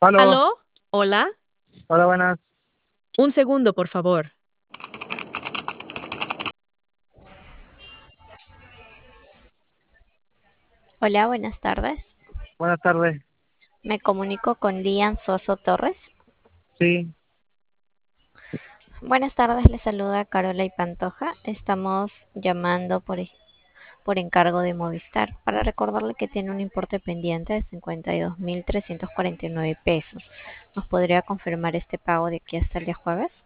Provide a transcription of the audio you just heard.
Aló, ¿Aló? Hola. hola, buenas. Un segundo, por favor. Hola, buenas tardes. Buenas tardes. Me comunico con Lian Soso Torres. Sí, Buenas tardes, le saluda Carola y Pantoja. Estamos llamando por encargo de Movistar para recordarle que tiene un importe pendiente de 52.349 pesos. ¿Nos podría confirmar este pago de aquí hasta el día jueves?